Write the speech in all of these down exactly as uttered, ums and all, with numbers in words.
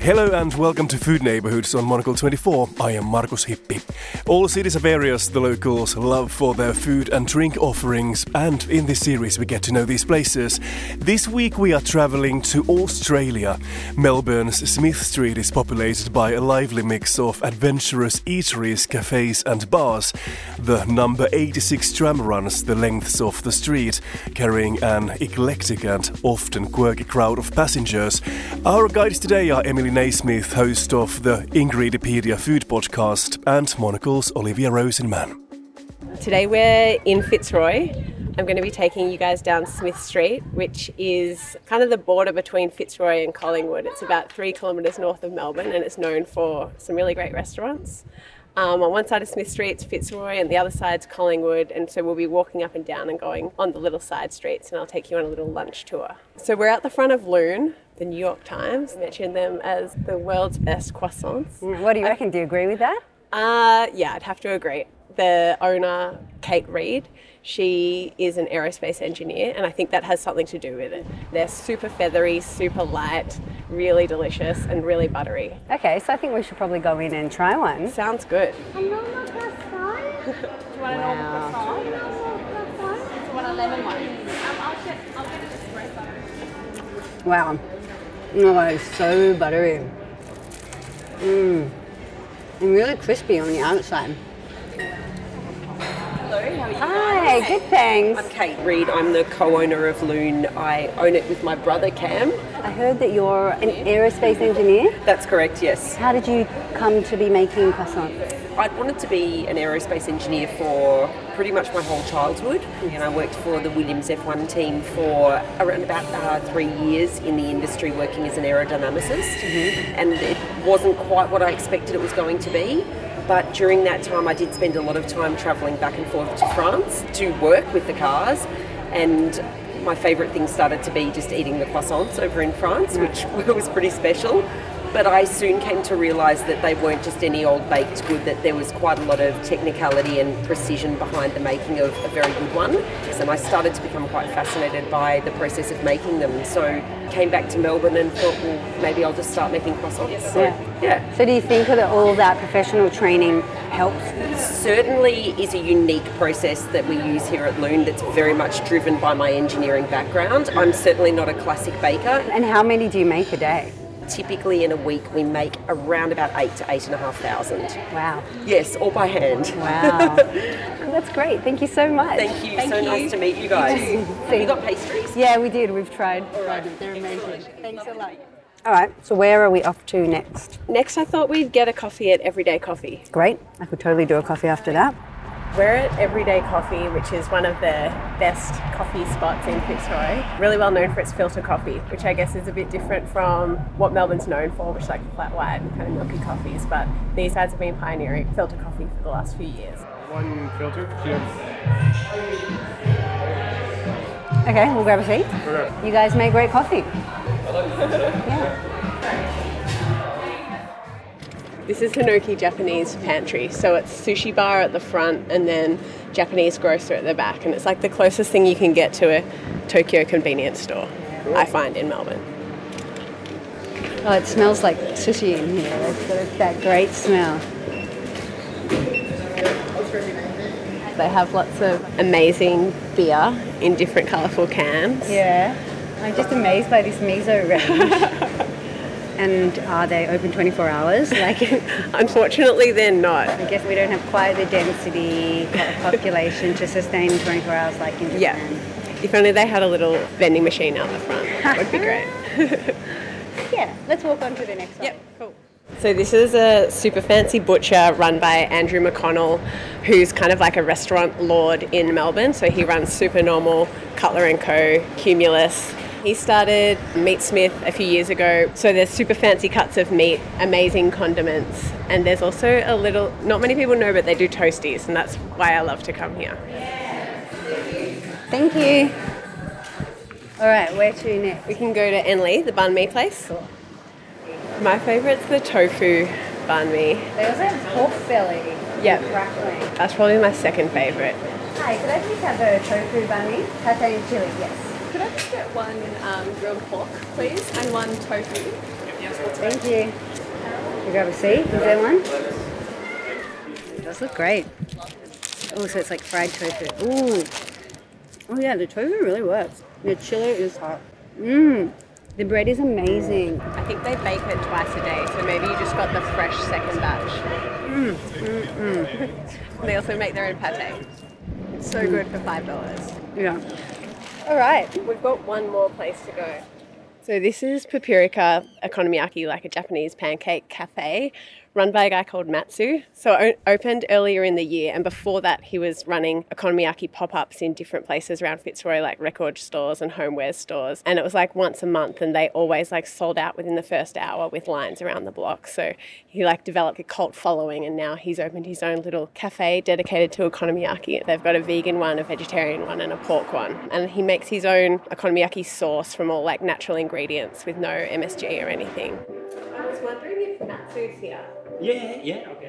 Hello and welcome to Food Neighborhoods on Monocle twenty-four. I am Markus Hippi. All cities have areas the locals love for their food and drink offerings, and in this series we get to know these places. This week we are travelling to Australia. Melbourne's Smith Street is populated by a lively mix of adventurous eateries, cafes and bars. The number eighty-six tram runs the lengths of the street, carrying an eclectic and often quirky crowd of passengers. Our guides today are Emily Naismith, host of the Ingredipedia food podcast, and Monocle's Olivia Rosenman. Today we're in Fitzroy. I'm going to be taking you guys down Smith Street, which is kind of the border between Fitzroy and Collingwood. It's about three kilometres north of Melbourne, and it's known for some really great restaurants. Um, on one side of Smith Street, it's Fitzroy, and the other side's Collingwood, and so we'll be walking up and down and going on the little side streets, and I'll take you on a little lunch tour. So we're at the front of Loon. The New York Times mentioned them as the world's best croissants. What do you reckon? Do you agree with that? Uh, yeah, I'd have to agree. The owner, Kate Reed, she is an aerospace engineer, and I think that has something to do with it. They're super feathery, super light, really delicious, and really buttery. Okay, so I think we should probably go in and try one. Sounds good. A normal croissant? Do you want a normal Wow. croissant? A normal croissant? Do you want a lemon one? Um, I'll get, I'll get an espresso. Wow. Oh, it's so buttery. Mmm. And really crispy on the outside. Hello, how are you Hi, guys? good thanks. I'm Kate Reed. I'm the co-owner of Loon. I own it with my brother Cam. I heard that you're an aerospace engineer. That's correct, yes. How did you come to be making croissants? I'd wanted to be an aerospace engineer for pretty much my whole childhood, and I worked for the Williams F one team for around about uh, three years in the industry working as an aerodynamicist, mm-hmm. and it wasn't quite what I expected it was going to be. But during that time I did spend a lot of time travelling back and forth to France to work with the cars, and my favourite thing started to be just eating the croissants over in France, which was pretty special. But I soon came to realise that they weren't just any old baked good, that there was quite a lot of technicality and precision behind the making of a very good one. And I started to become quite fascinated by the process of making them. So came back to Melbourne and thought, well, maybe I'll just start making croissants. So, Yeah. yeah. So do you think that all that professional training helps? Certainly is a unique process that we use here at Loon that's very much driven by my engineering background. I'm certainly not a classic baker. And how many do you make a day? Typically in a week we make around about eight to eight and a half thousand. Wow. Yes, all by hand. Wow. That's great. Thank you so much. Thank you. Thank so you. nice to meet you guys. Have you got pastries? Yeah, we did. We've tried. right. They're amazing. Thanks a lot. All right, so where are we off to next? Next I thought we'd get a coffee at Everyday Coffee. Great. I could totally do a coffee after that. We're at Everyday Coffee, which is one of the best coffee spots in Fitzroy. Really well known for its filter coffee, which I guess is a bit different from what Melbourne's known for, which is like flat white and kind of milky coffees. But these guys have been pioneering filter coffee for the last few years. One filter? Yeah. Okay, we'll grab a seat. Okay. You guys make great coffee. Yeah. This is Hinoki Japanese Pantry. So it's sushi bar at the front and then Japanese grocer at the back. And it's like the closest thing you can get to a Tokyo convenience store, I find, in Melbourne. Oh, it smells like sushi in here. It's got that great smell. They have lots of amazing beer in different colourful cans. Yeah. I'm just amazed by this miso range. And are they open twenty-four hours? Like, Unfortunately, they're not. I guess we don't have quite the density of population to sustain twenty-four hours like in Japan. Yeah. If only they had a little vending machine out the front, that would be great. Yeah, let's walk on to the next one. Yep, cool. So this is a super fancy butcher run by Andrew McConnell, who's kind of like a restaurant lord in Melbourne. So he runs Super Normal, Cutler and Co, Cumulus. He started Meat Smith a few years ago. So there's super fancy cuts of meat, amazing condiments, and there's also a little, not many people know, but they do toasties, and that's why I love to come here. Thank you. All right, where to next? We can go to Enley, the banh mi place. My favourite's the tofu banh mi. They also have pork belly. Yep. Crackling. That's probably my second favourite. Hi, could I please have a tofu banh mi? Pate and chili, yes. Could I just get one um, grilled pork, please, and one tofu? Thank you. You grab a seat. Is there one? It does look great. Oh, so it's like fried tofu. Ooh. Oh yeah, the tofu really works. The chili is hot. Mmm. The bread is amazing. I think they bake it twice a day, so maybe you just got the fresh second batch. Mmm. Mm, mm. They also make their own pate. It's so mm. good for five dollars. Yeah. All right, we've got one more place to go. So this is Papirica Okonomiyaki, like a Japanese pancake cafe, run by a guy called Matsu. So it opened earlier in the year, and before that he was running okonomiyaki pop-ups in different places around Fitzroy, like record stores and homeware stores. And it was like once a month, and they always like sold out within the first hour with lines around the block. So he like developed a cult following, and now he's opened his own little cafe dedicated to okonomiyaki. They've got a vegan one, a vegetarian one, and a pork one. And he makes his own okonomiyaki sauce from all like natural ingredients with no M S G or anything. I was wondering if Matsu's here. Yeah, yeah, okay.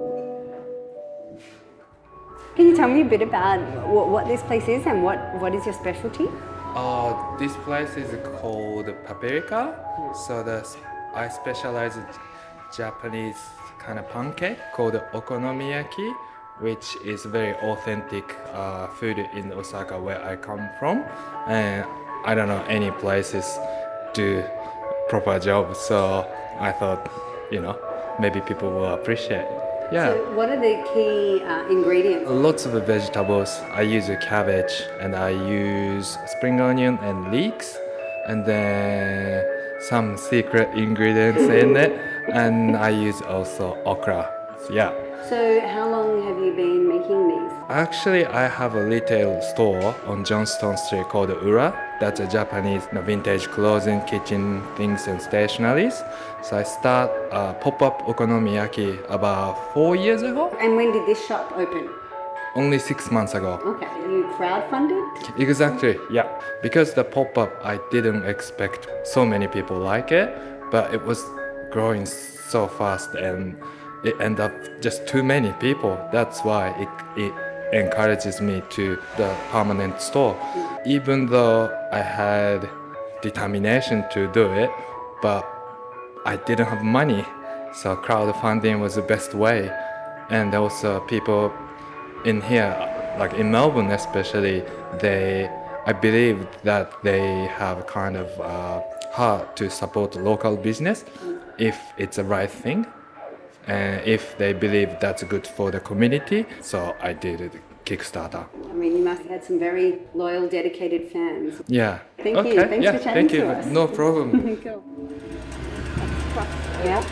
Can you tell me a bit about what, what this place is and what, what is your specialty? Uh, this place is called Papirica. So the, I specialize in Japanese kind of pancake called okonomiyaki, which is very authentic uh, food in Osaka where I come from. And I don't know any places do proper job, so I thought, you know, maybe people will appreciate. Yeah. So what are the key uh, ingredients? Lots of vegetables. I use a cabbage and I use spring onion and leeks, and then some secret ingredients in it, and I use also okra. Yeah. So how long have you been making these? Actually, I have a retail store on Johnston Street called Ura. That's a Japanese you know, vintage clothing, kitchen things and stationaries. So I start uh, pop-up okonomiyaki about four years ago. And when did this shop open? Only six months ago. Okay, you crowdfunded? Exactly, yeah. Because the pop-up, I didn't expect so many people like it, but it was growing so fast and it ended up just too many people. That's why it, it encourages me to the permanent store. Even though I had determination to do it, but I didn't have money. So crowdfunding was the best way. And also people in here, like in Melbourne especially, they, I believe that they have kind of uh, heart to support local business if it's the right thing. And if they believe that's good for the community, so I did it Kickstarter. I mean, you must have had some very loyal, dedicated fans. Yeah. Thank okay. you. Thanks yeah. for chatting Thank you. to us. No problem. Cool. Yeah.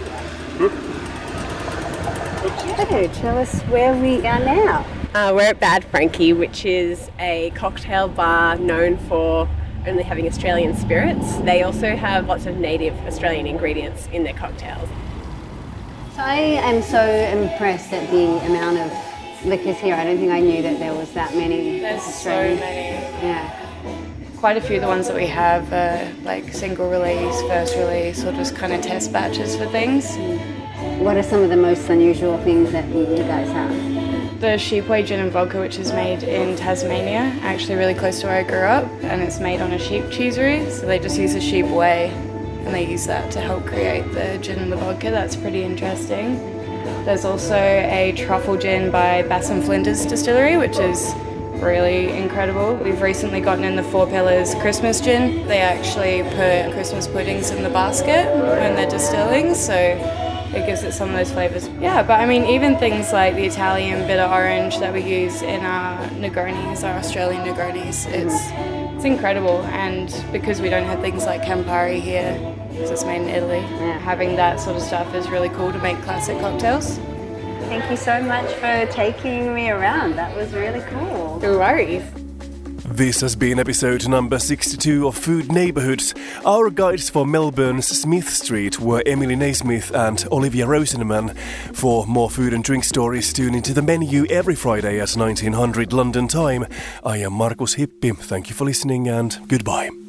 Okay, tell us where we are now. Uh, we're at Bad Frankie, which is a cocktail bar known for only having Australian spirits. They also have lots of native Australian ingredients in their cocktails. I am so impressed at the amount of liquors here. I don't think I knew that there was that many. There's Australian. so many. Yeah. Quite a few of the ones that we have are like single release, first release, or just kind of test batches for things. What are some of the most unusual things that you guys have? The sheep whey gin and vodka, which is made in Tasmania, actually really close to where I grew up, and it's made on a sheep cheesery, so they just use the sheep whey and they use that to help create the gin and the vodka. That's pretty interesting. There's also a truffle gin by Bass and Flinders Distillery, which is really incredible. We've recently gotten in the Four Pillars Christmas gin. They actually put Christmas puddings in the basket when they're distilling, so it gives it some of those flavours. Yeah, but I mean, even things like the Italian bitter orange that we use in our Negronis, our Australian Negronis, it's it's incredible. And because we don't have things like Campari here, because it's made in Italy, yeah. having that sort of stuff is really cool to make classic cocktails. Thank you so much for taking me around. That was really cool. No worries. This has been episode number sixty-two of Food Neighbourhoods. Our guides for Melbourne's Smith Street were Emily Naismith and Olivia Rosenman. For more food and drink stories, tune into the menu every Friday at nineteen hundred London time. I am Markus Hippi. Thank you for listening and goodbye.